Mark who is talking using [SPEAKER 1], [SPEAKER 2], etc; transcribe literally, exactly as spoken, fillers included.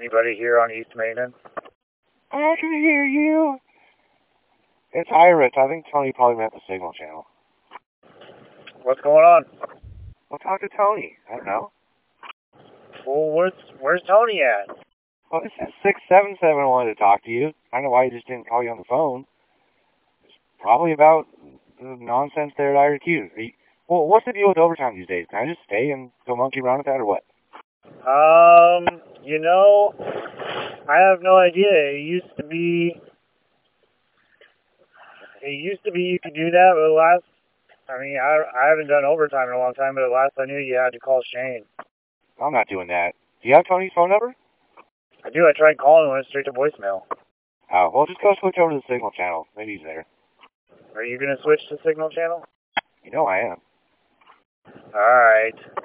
[SPEAKER 1] Anybody here on East Maiden?
[SPEAKER 2] I can hear you. It's Iris. I think Tony probably meant the Signal channel.
[SPEAKER 1] What's going on?
[SPEAKER 2] Well, talk to Tony. I don't know.
[SPEAKER 1] Well, where's, where's Tony at?
[SPEAKER 2] Well, it says six seven seven wanted to talk to you. I don't know why he just didn't call you on the phone. It's probably about the nonsense there at I R Q. You, well, what's the deal with overtime these days? Can I just stay and go monkey around with that or what?
[SPEAKER 1] Um, you know, I have no idea. It used to be, it used to be you could do that, but the last, I mean, I, I haven't done overtime in a long time, but the last I knew you had to call Shane.
[SPEAKER 2] I'm not doing that. Do you have Tony's phone number?
[SPEAKER 1] I do. I tried calling and went straight to voicemail.
[SPEAKER 2] Oh, well, just go switch over to the Signal channel. Maybe he's there.
[SPEAKER 1] Are you going to switch to Signal channel?
[SPEAKER 2] You know I am.
[SPEAKER 1] All right.